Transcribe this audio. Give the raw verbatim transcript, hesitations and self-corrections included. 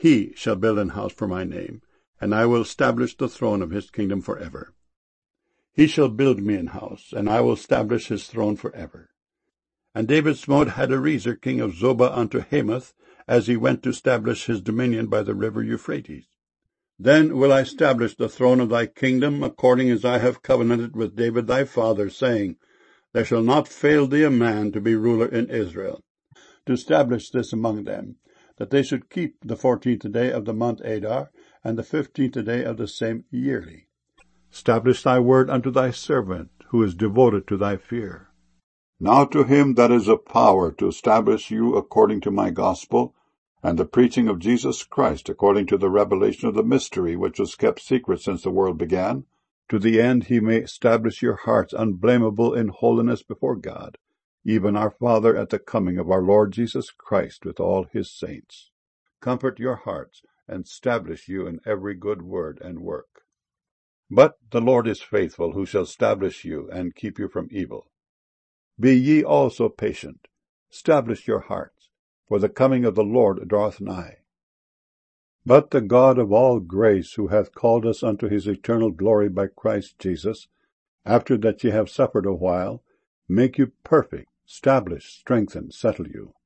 he shall build an house for my name, and I will establish the throne of his kingdom forever. He shall build me an house, and I will establish his throne forever. And David smote Hadarezer king of Zobah unto Hamath, as he went to establish his dominion by the river Euphrates. Then will I establish the throne of thy kingdom, according as I have covenanted with David thy father, saying, There shall not fail thee a man to be ruler in Israel, to establish this among them, that they should keep the fourteenth day of the month Adar, and the fifteenth day of the same yearly. Establish thy word unto thy servant, who is devoted to thy fear. Now to him that is of power to establish you according to my gospel, and the preaching of Jesus Christ according to the revelation of the mystery which was kept secret since the world began, to the end he may establish your hearts unblameable in holiness before God, even our Father, at the coming of our Lord Jesus Christ with all his saints. Comfort your hearts, and establish you in every good word and work. But the Lord is faithful, who shall establish you and keep you from evil. Be ye also patient, establish your hearts, for the coming of the Lord draweth nigh. But the God of all grace, who hath called us unto his eternal glory by Christ Jesus, after that ye have suffered a while, make you perfect, establish, strengthen, settle you.